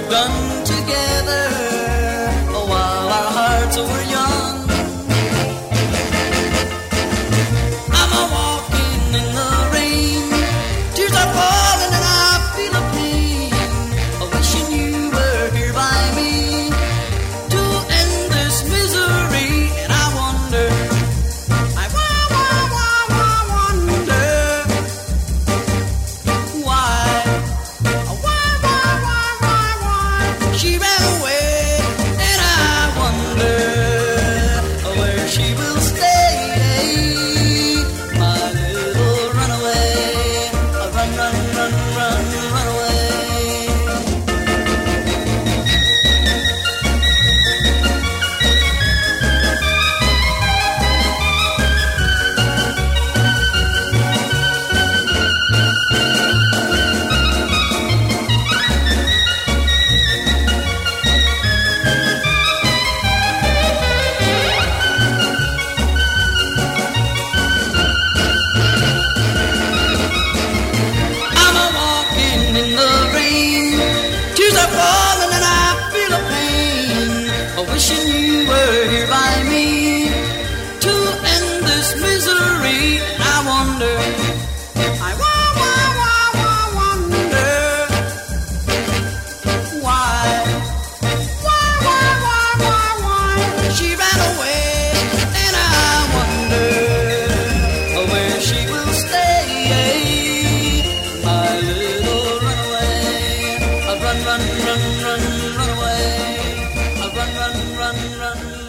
our gun together while our hearts were young. I'm a walking in the rain, tears are falling and I feel a pain, wishing you were here by me to end this misery. And I wonder, I wonder why she ran away, and I wonder where she will stay, my little runaway. Run, run, run, run, run away. I'm a walking in the rain, tears are falling and I feel a pain, wishing you were here by me to end this misery. And I wonder, I wonder why she ran away, and I wonder where she will stay, my little runaway. Run, run, run, run, run away. Run, run, run, run.